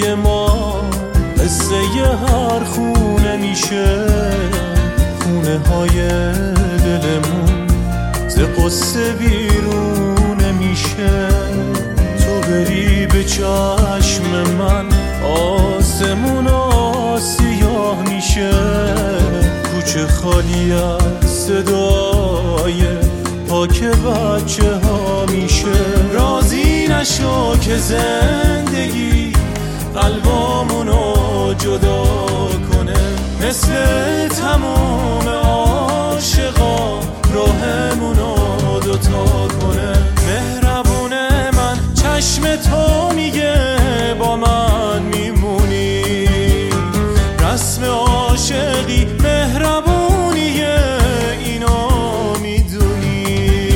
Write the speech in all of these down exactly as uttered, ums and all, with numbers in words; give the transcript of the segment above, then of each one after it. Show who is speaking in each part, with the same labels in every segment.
Speaker 1: زندگی ما قصه هر خونه میشه، خونه های دلمون ز قصه بیرون میشه. تو بری به چشم من آسمون سیاه میشه، کوچه خالی از صدای پاک بچه ها میشه. راضی نشو که زندگی قلبامونو جدا کنه، مثل تمام عاشقا راهمونو دوتا کنه. مهربونه من چشم تو میگه با من میمونی، رسم عاشقی مهربونیه اینو میدونی.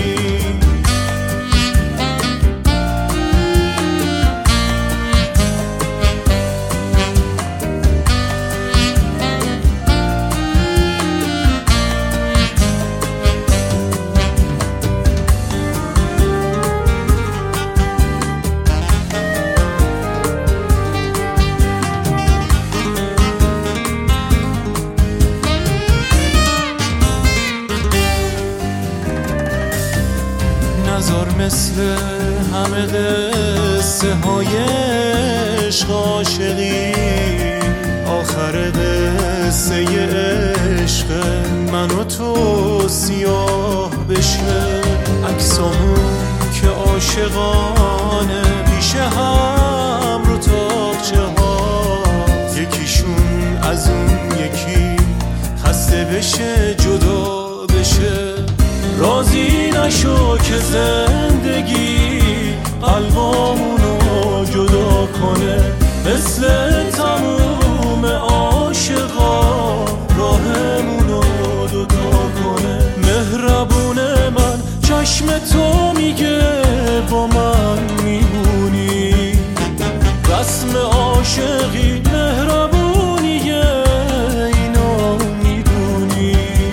Speaker 1: نذار مثل همه قصه های عشق عاشقی آخر قصه عشق من و تو سیاه بشه. عکسامون که عاشقانه پیش هم رو تاقچه ها، یکیشون از اون یکی خسته بشه جدا بشه. راضی نشو که زندگی قلبامونو جدا کنه، مثل تموم عاشقا راهمونو دوتا کنه. مهربونه من چشم تو میگه با من میمونی، رسم عاشقی مهربونیه اینو میدونی.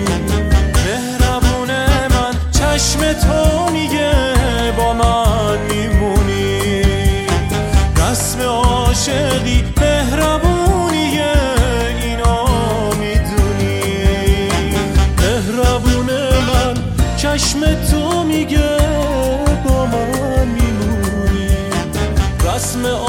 Speaker 1: چشم تو میگه با من میمونی، رسم عاشقی مهربونیه اینو میدونی. مهربونه من چشم تو میگه با من میمونی، رسم